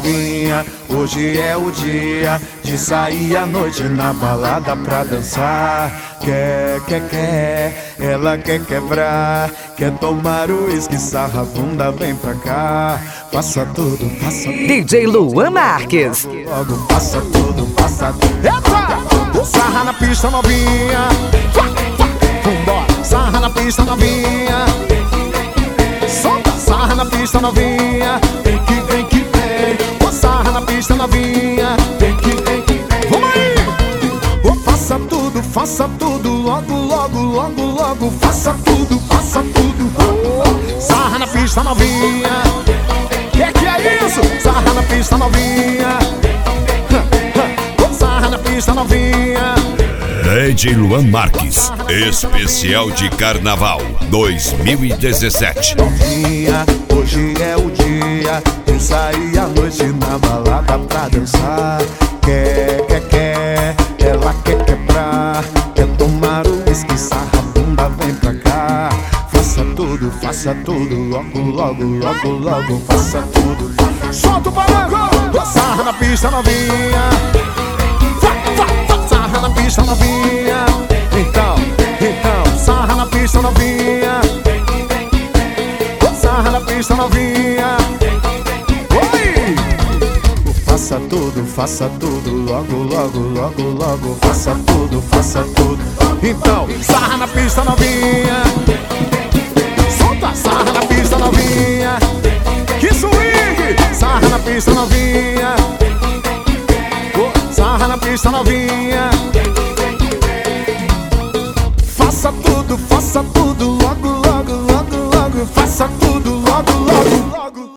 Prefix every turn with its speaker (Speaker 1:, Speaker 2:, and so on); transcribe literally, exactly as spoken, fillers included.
Speaker 1: novinha, hoje é o dia de sair à noite na balada pra dançar. Quer, quer, quer, ela quer quebrar, quer tomar o uísque, sarra a bunda, vem pra cá. Faça tudo, faça tudo.
Speaker 2: D J Luan Marques.
Speaker 1: Logo, logo, faça tudo, faça tudo. Eita! Sarra na pista novinha. Vambora, sarra na pista novinha. Solta, sarra na pista novinha. Vem que vem que vem. Sarra na pista novinha. Vem que vem que vem. Vamos aí! Oh, faça tudo, faça tudo. Logo, logo, logo, logo. Faça tudo, faça tudo. Oh, sarra na pista novinha. Que que é isso? Sarra na pista novinha. Sarra na pista novinha.
Speaker 3: D J Luan Marques, especial de Carnaval dois mil e dezessete.
Speaker 1: Novinha, hoje é o dia de sair à noite na balada pra dançar. Quer, quer, quer, ela quer quebrar, quer tomar o uísque, sarra a bunda, vem pra cá. Faça tudo, faça tudo, logo, logo, logo, logo, faça tudo. Solta o balanço! Sarra na pista novinha. Sarra na pista novinha. Então, então, sarra na pista novinha. Sarra na pista novinha. Oi! Faça tudo, faça tudo, logo, logo, logo, logo. Faça tudo, faça tudo. Então, sarra na pista novinha. Solta, sarra na pista novinha. Que swing! Sarra na pista novinha. Sarra na pista novinha. Faça tudo, faça tudo, logo, logo, logo, logo. Faça tudo, logo, logo, logo.